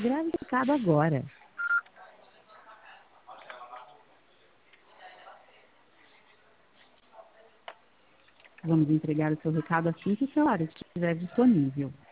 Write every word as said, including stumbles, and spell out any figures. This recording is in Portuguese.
grave o recado agora. Vamos entregar o seu recado assim que o celular estiver disponível.